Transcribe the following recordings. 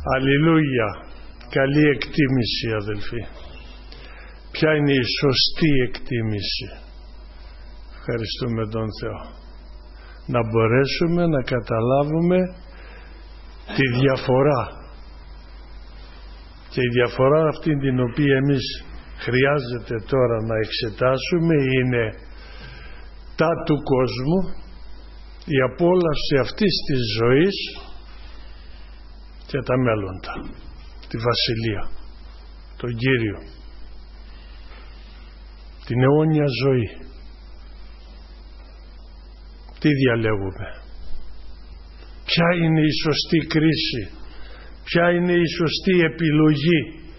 Αλληλούια. Καλή εκτίμηση, αδελφοί. Ποια είναι η σωστή εκτίμηση? Ευχαριστούμε τον Θεό. Να μπορέσουμε να καταλάβουμε τη διαφορά. Και η διαφορά αυτή την οποία εμείς χρειάζεται τώρα να εξετάσουμε είναι τα του κόσμου, η απόλαυση αυτής της ζωής και τα μέλλοντα, τη Βασιλεία, τον Κύριο, την αιώνια ζωή. Τι διαλέγουμε? Ποια είναι η σωστή κρίση? Ποια είναι η σωστή επιλογή?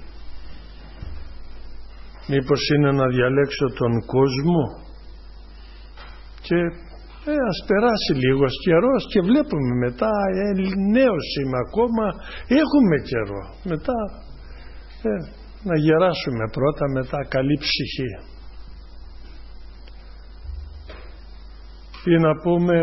Μήπως είναι να διαλέξω τον κόσμο και ας περάσει λίγος καιρός και βλέπουμε μετά, νέος είμαι ακόμα, έχουμε καιρό, μετά να γεράσουμε πρώτα, μετά καλή ψυχή. Ή να πούμε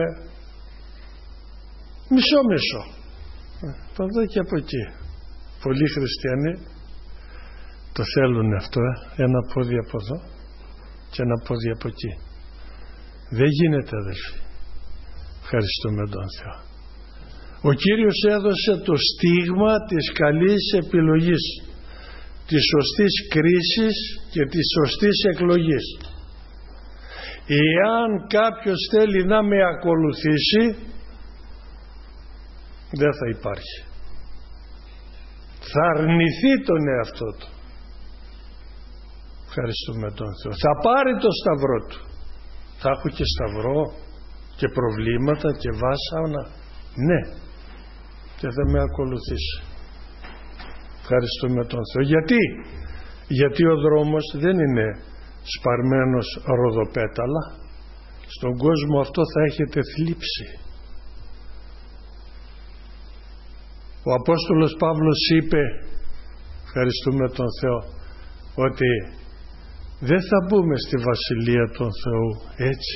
μισό από εδώ και από εκεί. Πολλοί χριστιανοί το θέλουν αυτό, ένα πόδι από εδώ και ένα πόδι από εκεί. Δεν γίνεται, αδελφοί. Ευχαριστούμε τον Θεό. Ο Κύριος έδωσε το στίγμα της καλής επιλογής, της σωστής κρίσης και της σωστής εκλογής. Εάν κάποιος θέλει να με ακολουθήσει, δεν θα υπάρχει. Θα αρνηθεί τον εαυτό του. Ευχαριστούμε τον Θεό. Θα πάρει το σταυρό του. Θα έχω και σταυρό και προβλήματα και βάσανα? Ναι. Και θα με ακολουθήσει. Ευχαριστούμε τον Θεό. Γιατί ο δρόμος δεν είναι σπαρμένος ροδοπέταλα. Στον κόσμο αυτό θα έχετε θλίψη. Ο Απόστολος Παύλος είπε, ευχαριστούμε τον Θεό, ότι δεν θα μπούμε στη Βασιλεία του Θεού έτσι.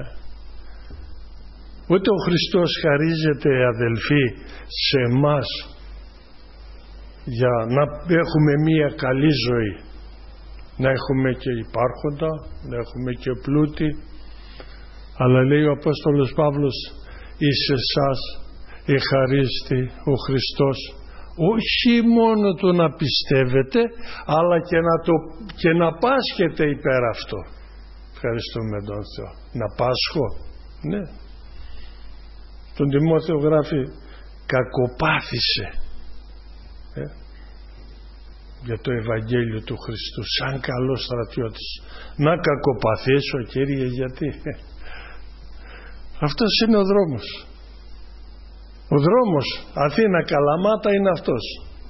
Ούτε ο Χριστός χαρίζεται, αδελφοί, σε εμάς για να έχουμε μία καλή ζωή. Να έχουμε και υπάρχοντα, να έχουμε και πλούτη. Αλλά λέει ο Απόστολος Παύλος, εις εσάς εχαρίστη ο Χριστός, όχι μόνο το να πιστεύετε, αλλά και να πάσχετε υπέρ αυτό. Ευχαριστούμε τον Θεό. Να πάσχω? Ναι. Τον Τιμόθεο γράφει, κακοπάθησε για το Ευαγγέλιο του Χριστού, σαν καλός στρατιώτης. Να κακοπαθήσω, Κύριε, γιατί? Αυτός είναι ο δρόμος. Ο δρόμος Αθήνα Καλαμάτα είναι αυτός.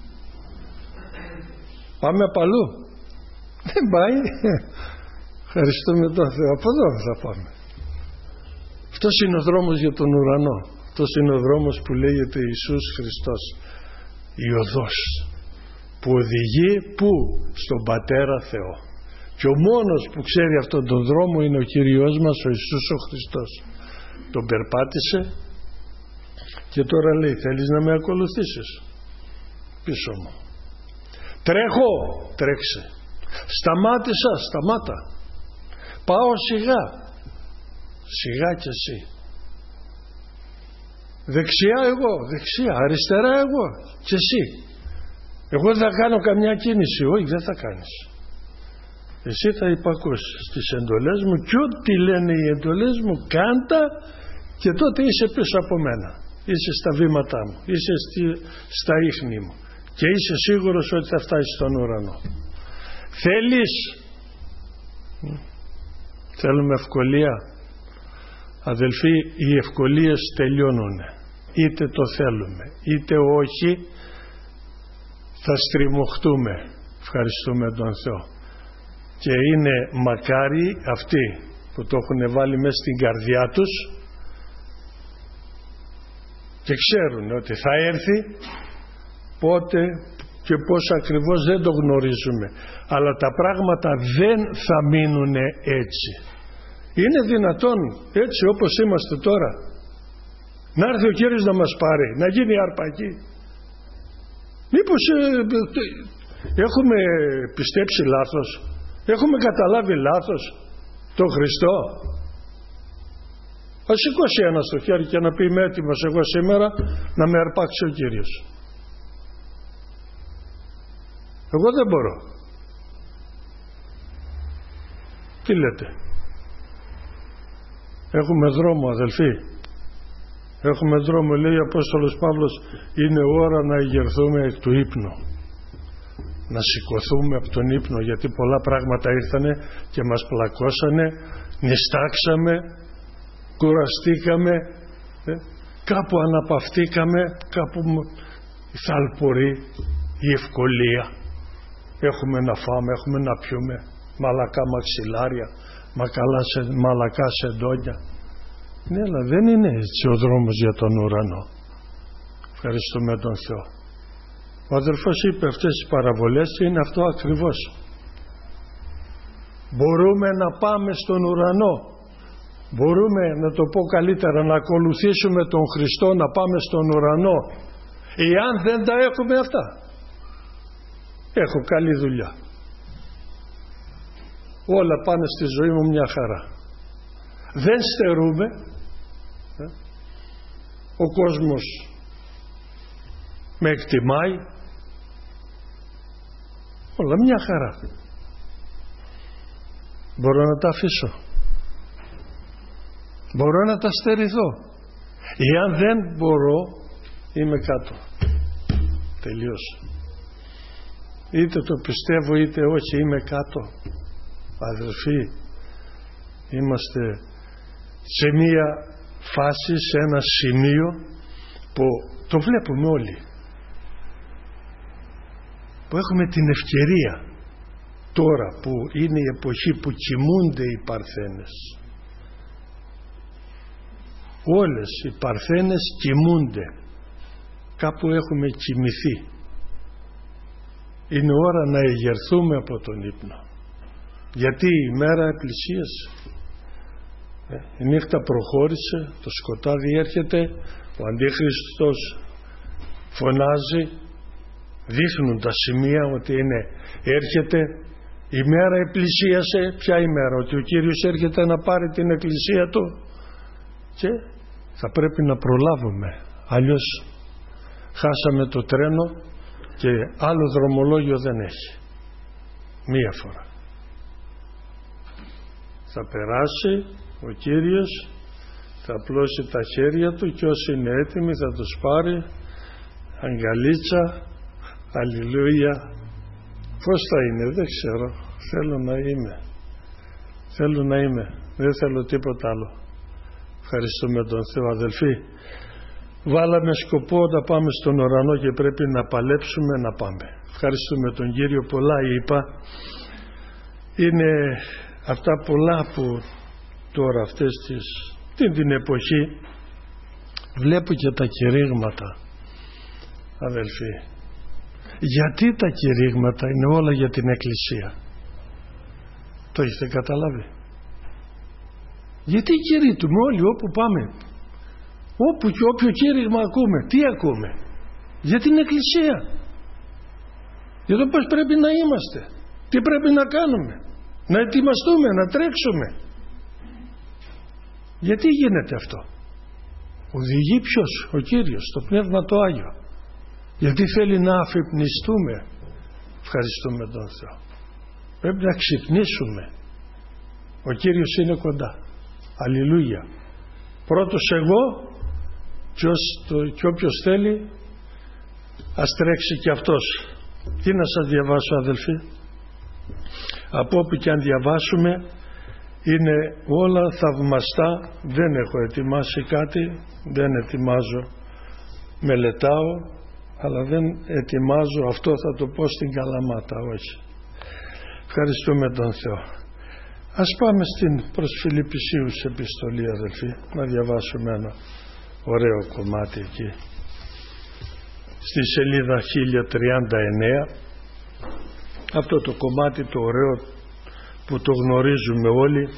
Πάμε παλού? Δεν πάει. Ευχαριστούμε τον Θεό. Από εδώ θα πάμε. Αυτός είναι ο δρόμος για τον ουρανό. Αυτός είναι ο δρόμος που λέγεται Ιησούς Χριστός. Η οδός που οδηγεί πού? Στον Πατέρα Θεό. Και ο μόνος που ξέρει αυτόν τον δρόμο είναι ο Κύριος μας, ο Ιησούς ο Χριστός. Τον περπάτησε και τώρα λέει, θέλεις να με ακολουθήσεις? Πίσω μου. Τρέχω, τρέξε. Σταμάτησα, σταμάτα. Πάω σιγά, σιγά κι εσύ. Δεξιά εγώ, δεξιά, αριστερά εγώ κι εσύ. Εγώ δεν θα κάνω καμιά κίνηση. Όχι, δεν θα κάνεις. Εσύ θα υπακούσεις στις εντολές μου και ό,τι λένε οι εντολές μου κάντα, και τότε είσαι πίσω από μένα. Είσαι στα βήματά μου, είσαι στα ίχνη μου και είσαι σίγουρος ότι θα φτάσεις στον ουρανό. Θέλεις? Θέλουμε ευκολία? Αδελφοί, οι ευκολίες τελειώνουν. Είτε το θέλουμε είτε όχι, θα στριμωχτούμε. Ευχαριστούμε τον Θεό. Και είναι μακάρι αυτοί που το έχουν βάλει μέσα στην καρδιά τους και ξέρουν ότι θα έρθει, πότε και πώς ακριβώς δεν το γνωρίζουμε, αλλά τα πράγματα δεν θα μείνουν έτσι. Είναι δυνατόν έτσι όπως είμαστε τώρα να έρθει ο Κύριος να μας πάρει, να γίνει αρπακή? Μήπως έχουμε πιστέψει λάθος, έχουμε καταλάβει λάθος τον Χριστό? Ας σηκώσει ένα στο χέρι και να πει είμαι έτοιμος εγώ σήμερα να με αρπάξει ο Κύριος. Εγώ δεν μπορώ. Τι λέτε? Έχουμε δρόμο, αδελφοί. Έχουμε δρόμο, λέει ο Απόστολος Παύλος. Είναι ώρα να ηγερθούμε εκ του ύπνου. Να σηκωθούμε από τον ύπνο, γιατί πολλά πράγματα ήρθανε και μας πλακώσανε, νηστάξαμε, κουραστήκαμε, κάπου αναπαυτήκαμε, κάπου η θαλπορή, η ευκολία. Έχουμε να φάμε, έχουμε να πιούμε, μαλακά μαξιλάρια, μαλακά σεντόνια. Ναι, αλλά δεν είναι έτσι ο δρόμος για τον ουρανό. Ευχαριστούμε τον Θεό. Ο αδελφός είπε αυτές τις παραβολές και είναι αυτό ακριβώς. Μπορούμε να πάμε στον ουρανό. Μπορούμε, να το πω καλύτερα, να ακολουθήσουμε τον Χριστό, να πάμε στον ουρανό. Εάν δεν τα έχουμε αυτά, έχω καλή δουλειά. Όλα πάνε στη ζωή μου μια χαρά. Δεν στερούμε. Ο κόσμος με εκτιμάει. Όλα μια χαρά. Μπορώ να τα αφήσω. Μπορώ να τα στερηθώ. Εάν δεν μπορώ, είμαι κάτω. Τελείως. Είτε το πιστεύω είτε όχι, είμαι κάτω. Αδελφοί, είμαστε σε μία φάση, σε ένα σημείο που το βλέπουμε όλοι, που έχουμε την ευκαιρία τώρα που είναι η εποχή που κοιμούνται οι παρθένες. Όλες οι παρθένες κοιμούνται, κάπου έχουμε κοιμηθεί. Είναι ώρα να ηγερθούμε από τον ύπνο, γιατί η μέρα πλησίασε. Η νύχτα προχώρησε, το σκοτάδι έρχεται, ο Αντίχριστος φωνάζει, δείχνουν τα σημεία ότι έρχεται. Η μέρα πλησίασε. Ποια ημέρα? Ότι ο Κύριος έρχεται να πάρει την εκκλησία του και θα πρέπει να προλάβουμε, αλλιώς χάσαμε το τρένο και άλλο δρομολόγιο δεν έχει. Μία φορά θα περάσει ο Κύριος, θα απλώσει τα χέρια του και όσοι είναι έτοιμοι θα τους πάρει αγκαλίτσα. Αλληλούια. Πώς θα είναι? Δεν ξέρω. Θέλω να είμαι. Δεν θέλω τίποτα άλλο. Ευχαριστούμε τον Θεό. Αδελφοί, βάλαμε σκοπό να πάμε στον ουρανό και πρέπει να παλέψουμε να πάμε. Ευχαριστούμε τον Κύριο. Πολλά είπα. Είναι αυτά πολλά που τώρα την εποχή βλέπω και τα κηρύγματα, αδελφοί. Γιατί τα κηρύγματα είναι όλα για την Εκκλησία? Το έχετε καταλάβει? Γιατί κηρύττουμε όλοι όπου πάμε, όπου και όποιο κήρυγμα ακούμε? Τι ακούμε? Για την Εκκλησία, για το πώς πρέπει να είμαστε, τι πρέπει να κάνουμε, να ετοιμαστούμε, να τρέξουμε. Γιατί γίνεται αυτό? Οδηγεί ποιος? Ο Κύριος, το Πνεύμα το Άγιο. Γιατί θέλει να αφυπνιστούμε. Ευχαριστούμε τον Θεό. Πρέπει να ξυπνήσουμε. Ο Κύριος είναι κοντά. Αλληλούια. Πρώτος εγώ και όποιος θέλει ας τρέξει και αυτός. Τι να σας διαβάσω, αδελφοί? Από όπου και αν διαβάσουμε είναι όλα θαυμαστά. Δεν έχω ετοιμάσει κάτι, δεν ετοιμάζω, μελετάω, αλλά δεν ετοιμάζω αυτό, θα το πω στην Καλαμάτα, όχι. Ευχαριστούμε τον Θεό. Ας πάμε προς Φιλιππισίους επιστολή, αδελφοί, να διαβάσουμε ένα ωραίο κομμάτι εκεί. Στη σελίδα 1039, αυτό το κομμάτι το ωραίο που το γνωρίζουμε όλοι,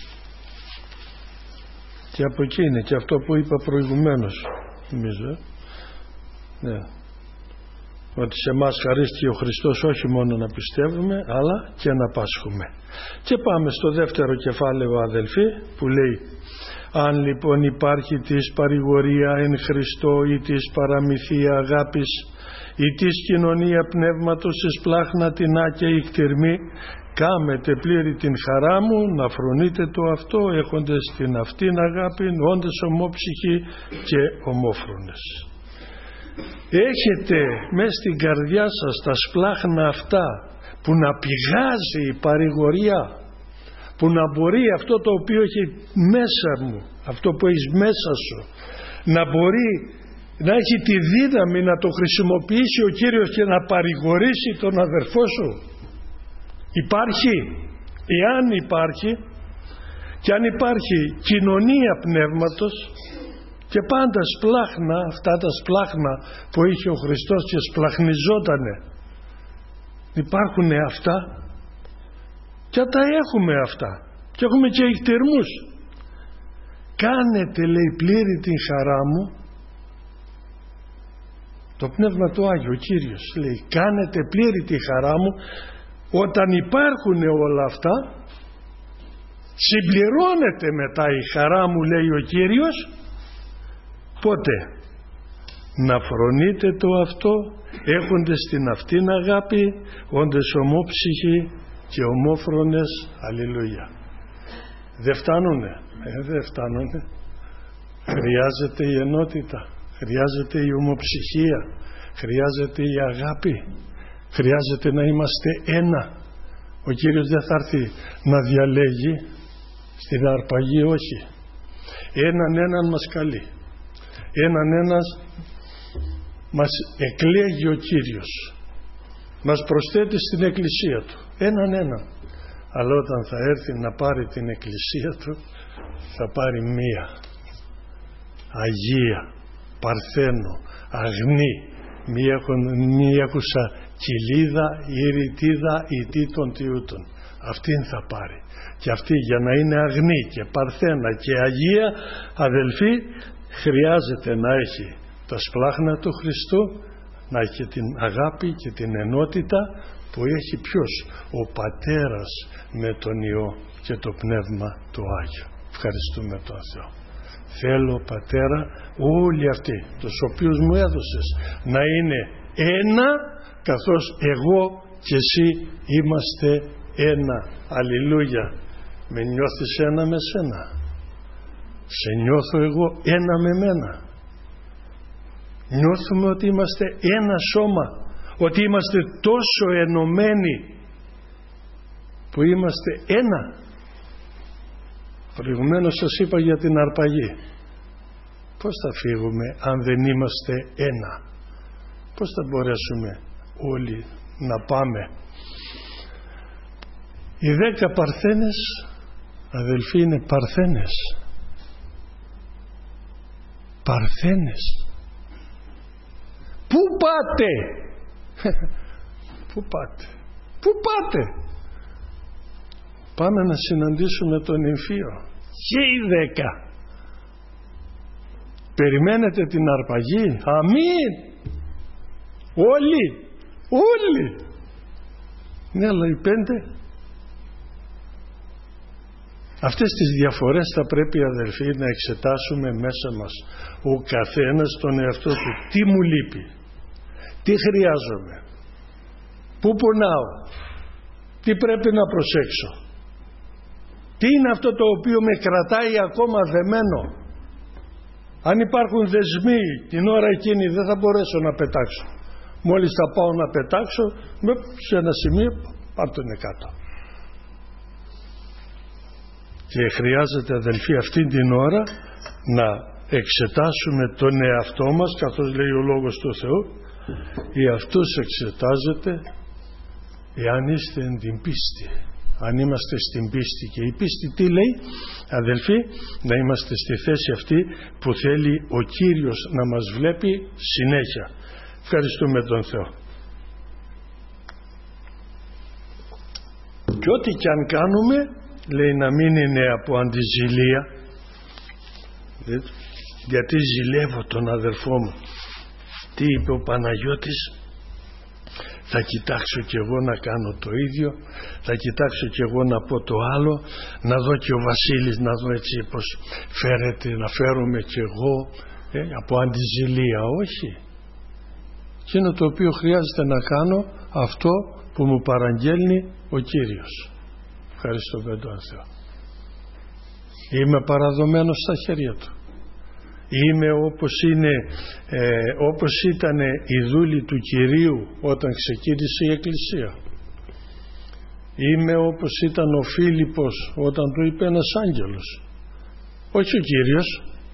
και από εκεί είναι και αυτό που είπα προηγουμένως, νομίζω. Ναι. ότι σε εμάς χαρίστηκε ο Χριστός όχι μόνο να πιστεύουμε αλλά και να πάσχουμε. Και πάμε στο δεύτερο κεφάλαιο, αδελφοί, που λέει: αν λοιπόν υπάρχει της παρηγορία εν Χριστώ ή της παραμυθία αγάπης ή της κοινωνία πνεύματος εις πλάχνα τεινά και ικτηρμή, κάμετε πλήρη την χαρά μου να φρονείτε το αυτό έχοντες την αυτήν αγάπη, όντες ομόψυχοι και ομόφρονες. Έχετε μέσα στην καρδιά σας τα σπλάχνα αυτά που να πηγάζει η παρηγορία, που να μπορεί αυτό το οποίο έχει μέσα μου, αυτό που έχεις μέσα σου, να μπορεί να έχει τη δύναμη να το χρησιμοποιήσει ο Κύριος και να παρηγορήσει τον αδερφό σου? Υπάρχει? Εάν υπάρχει, και αν υπάρχει κοινωνία πνεύματος, και πάντα σπλάχνα, αυτά τα σπλάχνα που είχε ο Χριστός και σπλαχνιζότανε, υπάρχουν αυτά, και τα έχουμε αυτά, και έχουμε και ηχτερμούς. Κάνετε, λέει, πλήρη την χαρά μου, το Πνεύμα του Άγιο, ο Κύριος λέει, κάνετε πλήρη τη χαρά μου. Όταν υπάρχουν όλα αυτά, συμπληρώνεται μετά η χαρά μου, λέει ο Κύριος, πότε? Να φρονείτε το αυτό έχοντες την αυτήν αγάπη, όντες ομόψυχοι και ομόφρονες. Αλληλούια. Δεν φτάνουνε, δεν φτάνουνε. Χρειάζεται η ενότητα, χρειάζεται η ομοψυχία, χρειάζεται η αγάπη, χρειάζεται να είμαστε ένα. Ο Κύριος δεν θα έρθει να διαλέγει στην αρπαγή, όχι. Έναν μας καλεί, ένας μας εκλέγει ο Κύριος, μας προσθέτει στην εκκλησία του, έναν. Αλλά όταν θα έρθει να πάρει την εκκλησία του, θα πάρει μία Αγία, Παρθένο, αγνή, μη έχουσα κοιλίδα ή ρητίδα ή των τιούτων. Αυτήν θα πάρει. Και αυτή, για να είναι αγνή και παρθένα και αγία, αδελφοί, χρειάζεται να έχει τα σπλάχνα του Χριστού, να έχει την αγάπη και την ενότητα που έχει ποιος? Ο Πατέρας με τον Υιό και το Πνεύμα του Άγιο. Ευχαριστούμε τον Θεό. Θέλω, Πατέρα, όλοι αυτοί τους οποίους μου έδωσες να είναι ένα, καθώς εγώ και εσύ είμαστε ένα. Αλληλούια. Με νιώθεις ένα με σένα? Σε νιώθω εγώ ένα με μένα? Νιώθουμε ότι είμαστε ένα σώμα, ότι είμαστε τόσο ενωμένοι που είμαστε ένα. Προηγουμένως σας είπα για την αρπαγή. Πώς θα φύγουμε αν δεν είμαστε ένα? Πώς θα μπορέσουμε όλοι να πάμε? Οι 10 παρθένες, αδελφοί, είναι παρθένες. Παρθένες. Πού πάτε? Πού πάτε? Πού πάτε? Πάμε να συναντήσουμε τον Νυμφίο. Και οι 10. Περιμένετε την αρπαγή? Αμήν. Όλοι. Ναι, αλλά οι 5. Αυτές τις διαφορές θα πρέπει, αδελφοί, να εξετάσουμε μέσα μας. Ο καθένας τον εαυτό του. Τι μου λείπει? Τι χρειάζομαι? Πού πονάω? Τι πρέπει να προσέξω? Τι είναι αυτό το οποίο με κρατάει ακόμα δεμένο? Αν υπάρχουν δεσμοί την ώρα εκείνη, δεν θα μπορέσω να πετάξω. Μόλις θα πάω να πετάξω, σε ένα σημείο πάρ' τον κάτω. Και χρειάζεται, αδελφοί, αυτή την ώρα να εξετάσουμε τον εαυτό μας, καθώς λέει ο Λόγος του Θεού, εαυτούς εξετάζετε εάν είστε εν την πίστη. Αν είμαστε στην πίστη. Και η πίστη τι λέει, αδελφοί? Να είμαστε στη θέση αυτή που θέλει ο Κύριος να μας βλέπει συνέχεια. Ευχαριστούμε τον Θεό. Και ό,τι και αν κάνουμε, λέει, να μην είναι από αντιζηλία, γιατί ζηλεύω τον αδελφό μου. Τι είπε ο Παναγιώτης? Θα κοιτάξω κι εγώ να κάνω το ίδιο, θα κοιτάξω κι εγώ να πω το άλλο, να δω και ο Βασίλης, να δω έτσι πως φέρεται, να φέρομαι κι εγώ από αντιζηλία. Όχι. Εκείνο το οποίο χρειάζεται να κάνω, αυτό που μου παραγγέλνει ο Κύριος. Ευχαριστώ με τον Θεό. Είμαι παραδομένος στα χέρια Του. Είμαι όπως ήταν η δούλη του Κυρίου όταν ξεκίνησε η Εκκλησία. Είμαι όπως ήταν ο Φίλιππος όταν του είπε ένας άγγελος. Όχι ο Κύριος.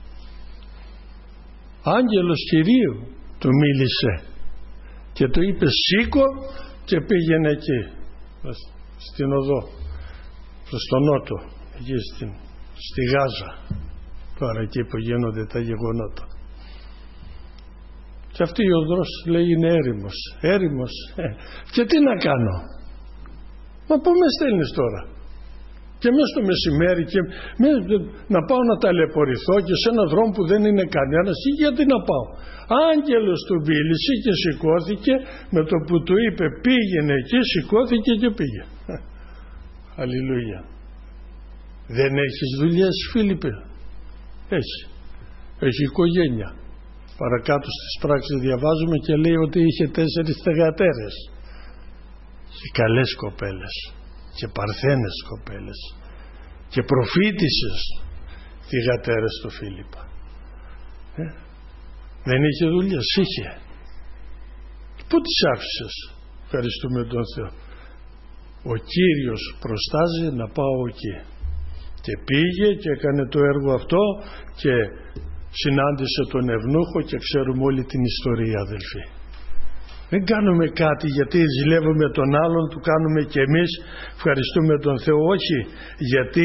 Άγγελος Κυρίου του μίλησε και του είπε σήκω και πήγαινε εκεί στην οδό προς τον νότο, εκεί στη Γάζα, τώρα εκεί που γίνονται τα γεγονότα. Και αυτή η οδός λέει είναι έρημος. Έρημος. Και τι να κάνω? Μα πού με στέλνεις τώρα? Και μέσα στο μεσημέρι και να πάω να ταλαιπωρηθώ και σε έναν δρόμο που δεν είναι κανένας, ή γιατί να πάω? Άγγελος του μίλησε και σηκώθηκε, με το που του είπε πήγαινε εκεί, σηκώθηκε και πήγε. Αλληλούια. Δεν έχεις δουλειές, Φίλιππε? Έχει οικογένεια. Παρακάτω στις πράξεις διαβάζουμε και λέει ότι είχε 4 θυγατέρες και καλές κοπέλες και παρθένες κοπέλες και προφήτισσες θυγατέρες του Φίλιππα. Δεν είχε δουλειές? Είχε. Πού τις άφησες? Ευχαριστούμε τον Θεό. Ο Κύριος προστάζει να πάω εκεί. Και πήγε και έκανε το έργο αυτό και συνάντησε τον ευνούχο και ξέρουμε όλη την ιστορία, αδελφοί. Δεν κάνουμε κάτι γιατί ζηλεύουμε τον άλλον, του κάνουμε και εμείς, ευχαριστούμε τον Θεό. Όχι, γιατί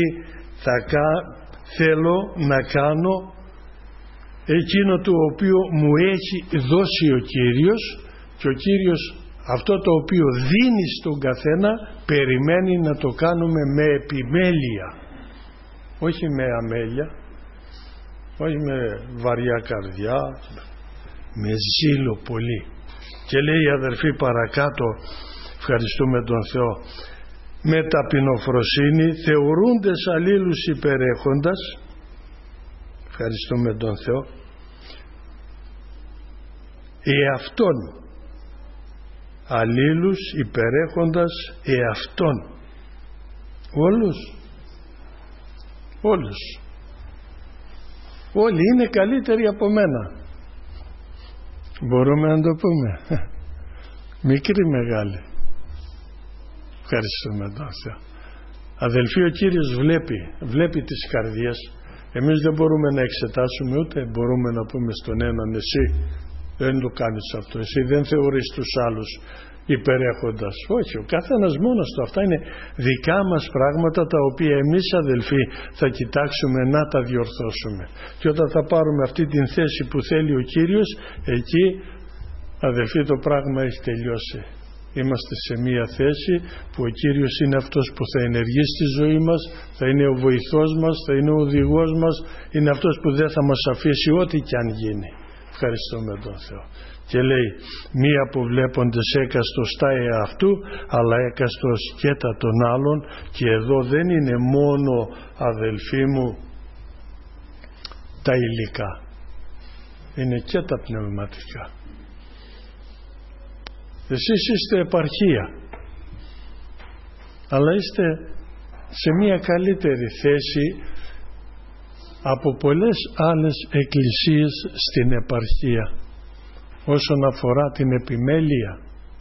θέλω να κάνω εκείνο το οποίο μου έχει δώσει ο Κύριος, και ο Κύριος αυτό το οποίο δίνει στον καθένα περιμένει να το κάνουμε με επιμέλεια, όχι με αμέλεια, όχι με βαριά καρδιά, με ζήλο πολύ. Και λέει, αδερφοί, παρακάτω, ευχαριστούμε τον Θεό, με ταπεινοφροσύνη θεωρούντες αλλήλους υπερέχοντας, ευχαριστούμε τον Θεό, εαυτόν, αλλήλους υπερέχοντας εαυτόν. Όλους όλοι είναι καλύτεροι από μένα. Μπορούμε να το πούμε? Μικρή μεγάλη. Ευχαριστούμε τον Θεό. Αδελφοί, ο Κύριος βλέπει τις καρδιές. Εμείς δεν μπορούμε να εξετάσουμε, ούτε μπορούμε να πούμε στον έναν εσύ δεν το κάνεις αυτό, εσύ δεν θεωρείς τους άλλους υπερέχοντας. Όχι, ο καθένας μόνος του. Αυτά είναι δικά μας πράγματα, τα οποία εμείς, αδελφοί, θα κοιτάξουμε να τα διορθώσουμε. Και όταν θα πάρουμε αυτή την θέση που θέλει ο Κύριος, εκεί, αδελφοί, το πράγμα έχει τελειώσει. Είμαστε σε μία θέση που ο Κύριος είναι αυτός που θα ενεργεί στη ζωή μας, θα είναι ο βοηθός μας, θα είναι ο οδηγός μας, είναι αυτός που δεν θα μας αφήσει ό,τι κι αν γίνει. Ευχαριστούμε τον Θεό. Και λέει, μη αποβλέποντες έκαστος τα εαυτού, αλλά έκαστος και τα των άλλων. Και εδώ δεν είναι μόνο, αδελφοί μου, τα υλικά, είναι και τα πνευματικά. Εσείς είστε επαρχία, αλλά είστε σε μια καλύτερη θέση από πολλές άλλες εκκλησίες στην επαρχία όσον αφορά την επιμέλεια,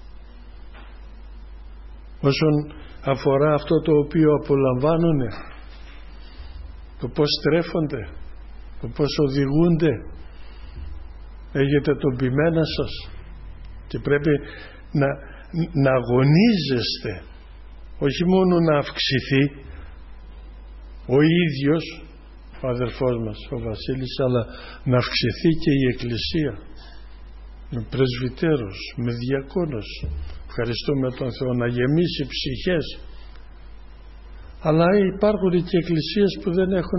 όσον αφορά αυτό το οποίο απολαμβάνουν, το πώς στρέφονται, το πώς οδηγούνται. Έχετε τον ποιμένα σας και πρέπει να αγωνίζεστε, όχι μόνο να αυξηθεί ο ίδιος ο αδερφός μας ο Βασίλης, αλλά να αυξηθεί και η Εκκλησία με πρεσβυτέρους, με διακόνους. Ευχαριστούμε τον Θεό, να γεμίσει ψυχές. Αλλά υπάρχουν και εκκλησίες που δεν έχουν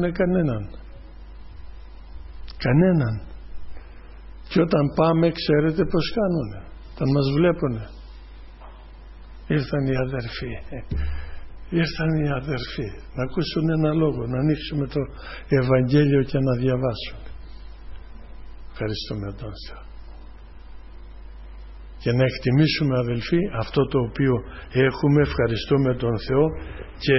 κανέναν. Και όταν πάμε, ξέρετε πως κάνουνε? Όταν μας βλέπουνε, Ήρθαν οι αδερφοί. Ήρθαν οι αδερφοί να ακούσουν ένα λόγο, να ανοίξουμε το Ευαγγέλιο και να διαβάσουν. Ευχαριστούμε τον Θεό. Και να εκτιμήσουμε, αδελφοί, αυτό το οποίο έχουμε. Ευχαριστούμε τον Θεό. Και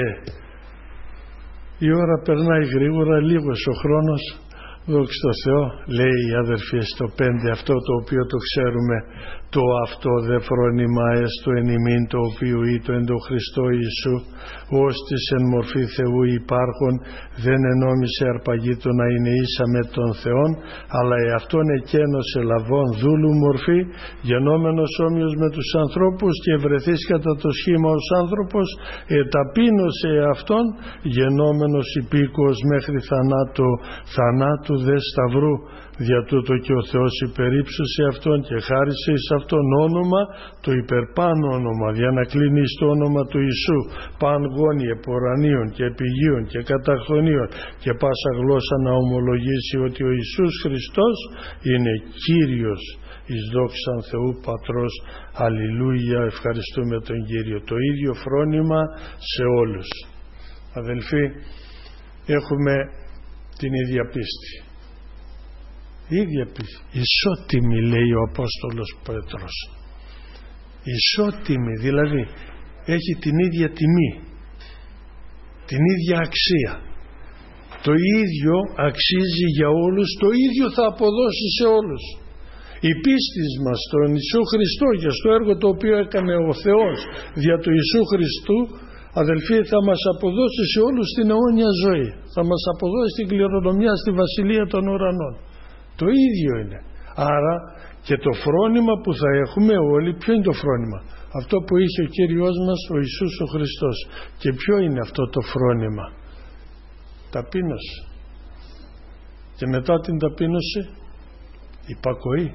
η ώρα περνάει γρήγορα, λίγος ο χρόνος. Δόξα τω Θεώ, λέει η αδερφή στο 5, αυτό το οποίο το ξέρουμε, το αυτό δε φρόνημα έστω εν ημίν, το οποίο ήτο εν το Χριστό Ιησού, ως της εν μορφή Θεού υπάρχον, δεν ενόμισε αρπαγή το να είναι ίσα με τον Θεόν, αλλά εαυτόν εκένωσε λαβών δούλου μορφή, γενόμενος όμοιος με τους ανθρώπους και βρεθείς κατά το σχήμα ως άνθρωπος, εταπείνωσε εαυτόν, γενόμενος υπήκοος μέχρι θανάτου δε σταυρού. Δια τούτο και ο Θεός υπερήψωσε αυτόν και χάρισε εις αυτόν όνομα, το υπερπάνω όνομα, για να κλείνει στο όνομα του Ιησού παν γόνοι επορανίων και επιγείων και καταχθονίων, και πάσα γλώσσα να ομολογήσει ότι ο Ιησούς Χριστός είναι Κύριος, εις δόξαν Θεού Πατρός. Αλληλούια, ευχαριστούμε τον Κύριο. Το ίδιο φρόνημα σε όλους. Αδελφοί, έχουμε την ίδια πίστη. Η ίδια πίστη. Ισότιμη, λέει ο Απόστολος Πέτρος. Ισότιμη, δηλαδή έχει την ίδια τιμή, την ίδια αξία. Το ίδιο αξίζει για όλους, το ίδιο θα αποδώσει σε όλους. Η πίστη μας στον Ιησού Χριστό και στο έργο το οποίο έκανε ο Θεός δια του Ιησού Χριστού, αδελφοί, θα μας αποδώσει σε όλους την αιώνια ζωή. Θα μας αποδώσει την κληρονομιά στη Βασιλεία των Ουρανών. Το ίδιο είναι. Άρα και το φρόνημα που θα έχουμε όλοι, ποιο είναι το φρόνημα? Αυτό που είχε ο Κύριος μας ο Ιησούς ο Χριστός. Και ποιο είναι αυτό το φρόνημα? Ταπείνωση. Και μετά την ταπείνωση, υπακοή.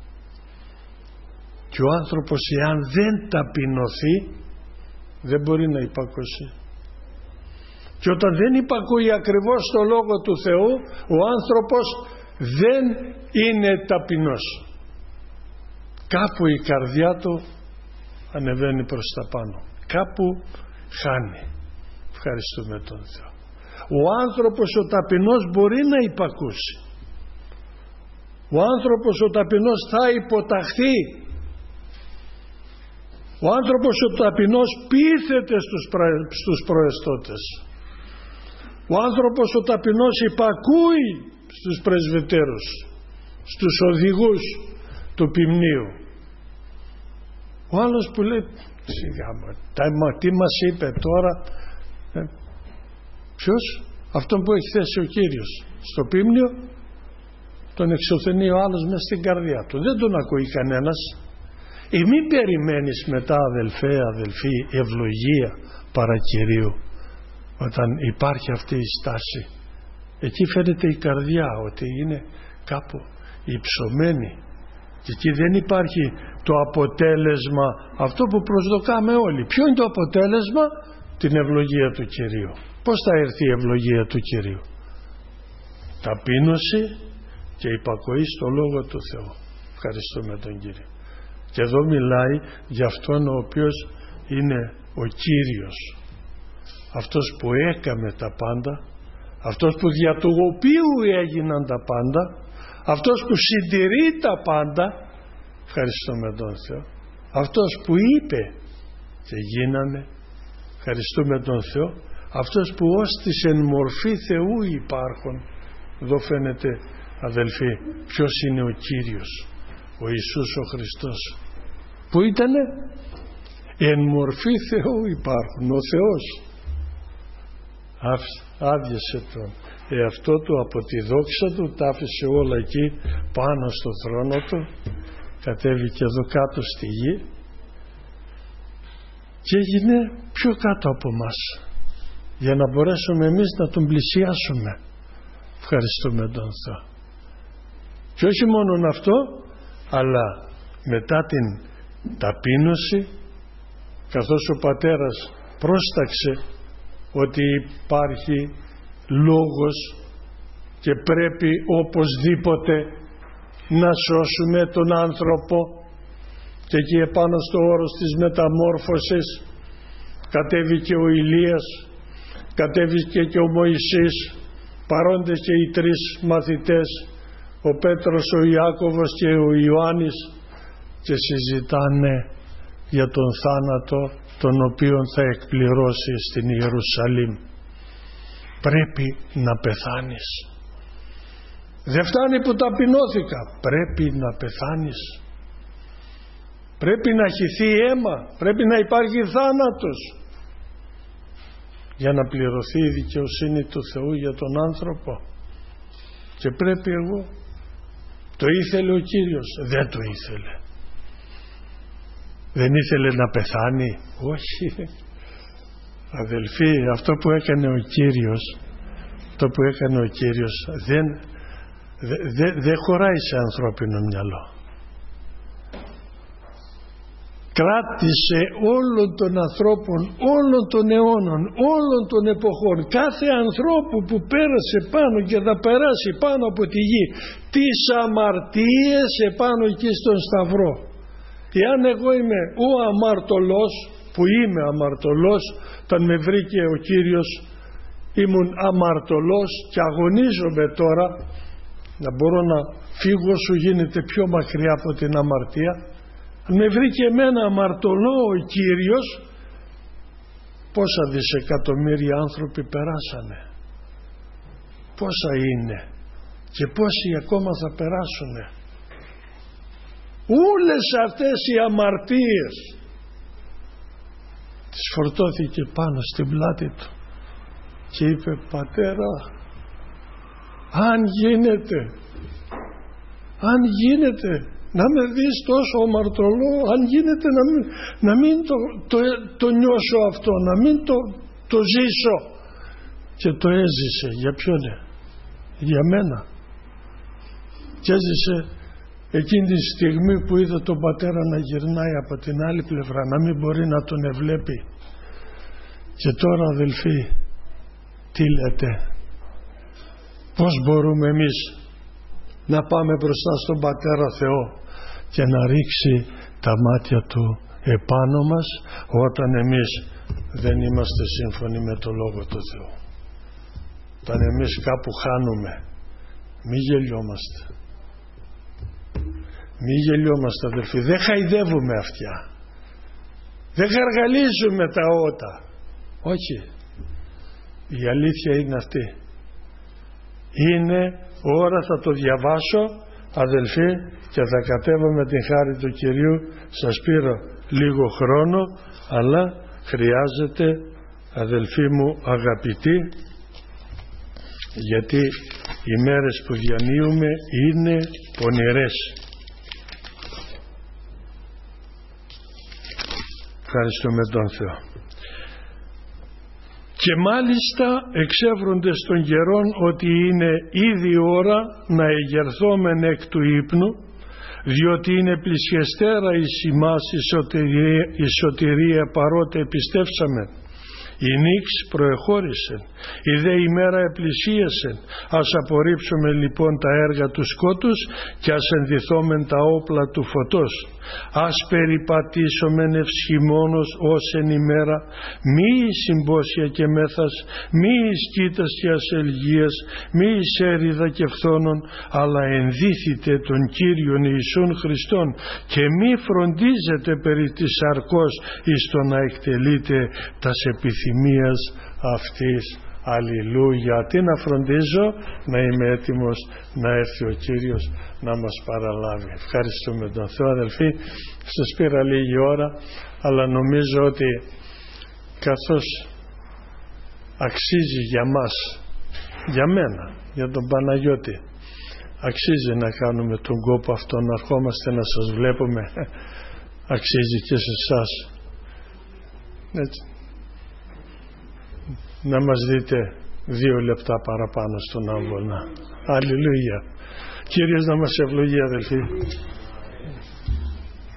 Και ο άνθρωπος, εάν δεν ταπεινωθεί, δεν μπορεί να υπακούσει. Και όταν δεν υπακούει ακριβώς στο Λόγο του Θεού, ο άνθρωπος δεν είναι ταπεινός. Κάπου η καρδιά του ανεβαίνει προς τα πάνω, κάπου χάνει. Ευχαριστούμε τον Θεό. Ο άνθρωπος ο ταπεινός μπορεί να υπακούσει. Ο άνθρωπος ο ταπεινός θα υποταχθεί. Ο άνθρωπος ο ταπεινός πείθεται στους προεστώτες. Ο άνθρωπος ο ταπεινός υπακούει στους πρεσβυτέρους, στους οδηγούς του ποιμνίου. Ο άλλος που λέει, σιγά μου, τι μας είπε τώρα? Ποιος? Αυτόν που έχει θέσει ο Κύριος στο ποίμνιο, τον εξωθενεί ο άλλος μες στην καρδιά του. Δεν τον ακούει κανένας. Μην περιμένεις μετά, αδελφοί, ευλογία παρακυρίου. Όταν υπάρχει αυτή η στάση, εκεί φαίνεται η καρδιά ότι είναι κάπου υψωμένη, και εκεί δεν υπάρχει το αποτέλεσμα αυτό που προσδοκάμε όλοι. Ποιο είναι το αποτέλεσμα? Την ευλογία του Κυρίου. Πώς θα έρθει η ευλογία του Κυρίου? Ταπείνωση και υπακοή στο Λόγο του Θεού. Ευχαριστούμε τον Κύριο. Και εδώ μιλάει για αυτόν ο οποίος είναι ο Κύριος, αυτός που έκαμε τα πάντα, αυτός που δια του οποίου έγιναν τα πάντα, αυτός που συντηρεί τα πάντα. Ευχαριστούμε τον Θεό. Αυτός που είπε και γίνανε. Ευχαριστούμε τον Θεό. Αυτός που ως της εν μορφή Θεού υπάρχουν. Εδώ φαίνεται, αδελφοί, ποιος είναι ο Κύριος, ο Ιησούς ο Χριστός. Που ήτανε εν μορφή Θεού υπάρχουν. Ο Θεός άδειασε τον εαυτό του από τη δόξα του, τα άφησε όλα εκεί πάνω στο θρόνο του, κατέβηκε εδώ κάτω στη γη και έγινε πιο κάτω από μας, για να μπορέσουμε εμείς να τον πλησιάσουμε. Ευχαριστούμε τον Θεό. Και όχι μόνον αυτό, αλλά μετά την ταπείνωση, καθώς ο Πατέρας πρόσταξε ότι υπάρχει λόγος και πρέπει οπωσδήποτε να σώσουμε τον άνθρωπο, και εκεί επάνω στο όρος της μεταμόρφωσης κατέβηκε ο Ηλίας, κατέβηκε και ο Μωυσής, παρόντες και οι τρεις μαθητές, ο Πέτρος, ο Ιάκωβος και ο Ιωάννης, και συζητάνε για τον θάνατο τον οποίον θα εκπληρώσει στην Ιερουσαλήμ. Πρέπει να πεθάνεις. Δεν φτάνει που ταπεινώθηκα, πρέπει να πεθάνεις. Πρέπει να χυθεί αίμα, πρέπει να υπάρχει θάνατος για να πληρωθεί η δικαιοσύνη του Θεού για τον άνθρωπο. Και πρέπει εγώ. Το ήθελε ο Κύριος? Δεν το ήθελε. Δεν ήθελε να πεθάνει? Όχι. Αδελφοί, αυτό που έκανε ο Κύριος, δεν χωράει σε ανθρώπινο μυαλό. Κράτησε όλων των ανθρώπων, όλων των αιώνων, όλων των εποχών, κάθε ανθρώπου που πέρασε πάνω και θα περάσει πάνω από τη γη, τις αμαρτίες επάνω εκεί στον Σταυρό. Εάν εγώ είμαι ο αμαρτωλός, που είμαι αμαρτωλός, όταν με βρήκε ο Κύριος ήμουν αμαρτωλός και αγωνίζομαι τώρα να μπορώ να φύγω, σου γίνεται πιο μακριά από την αμαρτία. Αν με βρήκε εμένα αμαρτωλό ο Κύριος, πόσα δισεκατομμύρια άνθρωποι περάσανε, πόσα είναι και πόσοι ακόμα θα περάσουνε. Όλες αυτές οι αμαρτίες τις φορτώθηκε πάνω στην πλάτη του και είπε, Πατέρα, αν γίνεται να με δεις τόσο αμαρτωλό, αν γίνεται να μην το νιώσω αυτό, να μην το ζήσω. Και το έζησε. Για ποιον? Για μένα. Και έζησε εκείνη τη στιγμή που είδε τον Πατέρα να γυρνάει από την άλλη πλευρά, να μην μπορεί να τον ευλέπει. Και τώρα, αδελφοί, τι λέτε? Πώς μπορούμε εμείς να πάμε μπροστά στον Πατέρα Θεό και να ρίξει τα μάτια Του επάνω μας όταν εμείς δεν είμαστε σύμφωνοι με το Λόγο του Θεού? Όταν εμείς κάπου χάνουμε, μη γελιόμαστε. Μη γελιόμαστε, αδελφοί. Δεν χαϊδεύουμε αυτιά. Δεν γαργαλίζουμε τα ότα. Όχι. Η αλήθεια είναι αυτή. Είναι ώρα, θα το διαβάσω, αδελφοί, και θα κατέβω με την χάρη του Κυρίου. Σας πήρω λίγο χρόνο, αλλά χρειάζεται, αδελφοί μου αγαπητοί, γιατί οι μέρες που διανύουμε είναι πονηρές. Ευχαριστούμε τον Θεό. Και μάλιστα εξεύροντες των καιρών ότι είναι ήδη ώρα να εγερθόμεν εκ του ύπνου, διότι είναι πλησιεστέρα εις ημάς η σωτηρία παρότε επιστεύσαμε. Η νύξ προεχώρησε, η δε ημέρα επλησίασε. Ας απορρίψουμε λοιπόν τα έργα του σκότους και ας ενδυθόμεν τα όπλα του φωτός. Ας περιπατήσομεν ευσχημόνος ως εν ημέρα, μη εις συμπόσια και μέθας, μη εις κοίτας και ασελγίας, μη εις έριδα και φθόνων, αλλά ενδύθητε τον Κύριον Ιησούν Χριστόν και μη φροντίζετε περί της σαρκός εις το να εκτελείτε τας επιθυμίας αυτής. Αλληλούια. Τι να φροντίζω? Να είμαι έτοιμος να έρθει ο Κύριος να μας παραλάβει. Ευχαριστούμε τον Θεό, αδελφοί. Σας πήρα λίγη ώρα, αλλά νομίζω ότι καθώς αξίζει για μας, για μένα, για τον Παναγιώτη, αξίζει να κάνουμε τον κόπο αυτό, να ερχόμαστε να σας βλέπουμε, αξίζει και σε εσάς. Έτσι. Να μας δείτε 2 λεπτά παραπάνω στον άμβονα. Αλληλούια. Κύριος να μας ευλογεί, αδελφοί.